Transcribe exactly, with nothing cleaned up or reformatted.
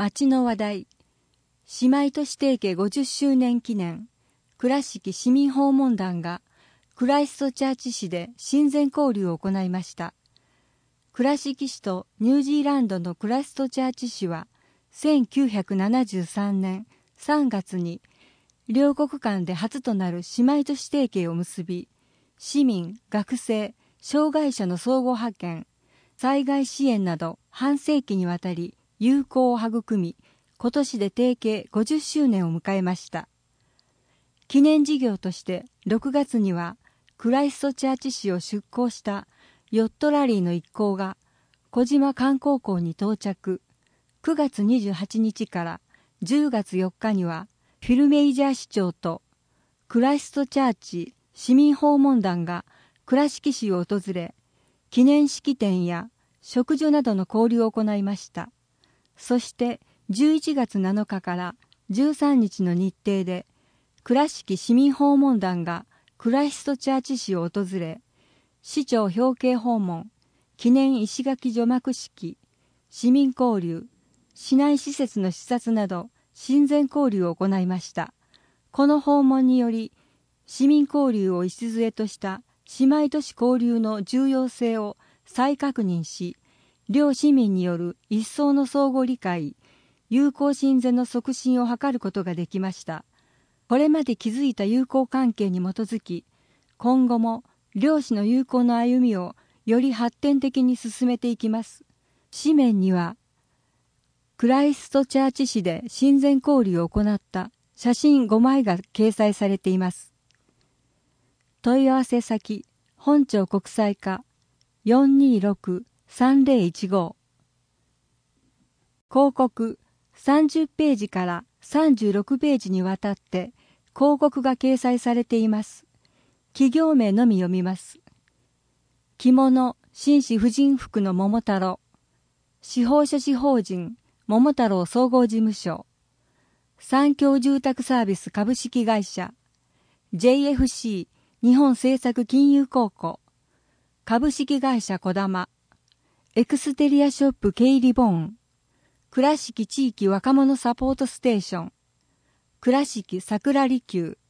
町の話題、姉妹都市提携ごじゅっしゅうねん記念、倉敷市民訪問団がクライストチャーチ市で親善交流を行いました。倉敷市とニュージーランドのクライストチャーチ市はせんきゅうひゃくななじゅうさんねんさんがつに両国間で初となる姉妹都市提携を結び、市民、学生、障害者の相互派遣、災害支援など半世紀にわたり友好を育み、今年で提携ごじゅっしゅうねんを迎えました。記念事業としてろくがつにはクライストチャーチ市を出港したヨットラリーの一行が小島観光港に到着。くがつにじゅうはちにちからじゅうがつよっかにはフィルメイジャー市長とクライストチャーチ市民訪問団が倉敷市を訪れ、記念式典や食事などの交流を行いました。そしてじゅういちがつなのかからじゅうさんにちの日程で倉敷市民訪問団がクライストチャーチ市を訪れ、市長表敬訪問、記念石垣除幕式、市民交流、市内施設の視察など親善交流を行いました。この訪問により、市民交流を礎とした姉妹都市交流の重要性を再確認し、両市民による一層の相互理解、友好親善の促進を図ることができました。これまで築いた友好関係に基づき、今後も両市の友好の歩みをより発展的に進めていきます。紙面には、クライストチャーチ市で親善交流を行った写真ごまいが掲載されています。問い合わせ先、本庁国際課 よんにーろくさんぜろいちご。広告さんじゅっページからさんじゅうろくページにわたって広告が掲載されています。企業名のみ読みます。着物紳士婦人服の桃太郎、司法書士法人桃太郎総合事務所、三共住宅サービス株式会社、ジェイエフシー 日本政策金融公庫、株式会社こだま、エクステリアショップケイリボーン、倉敷地域若者サポートステーション、倉敷桜離宮、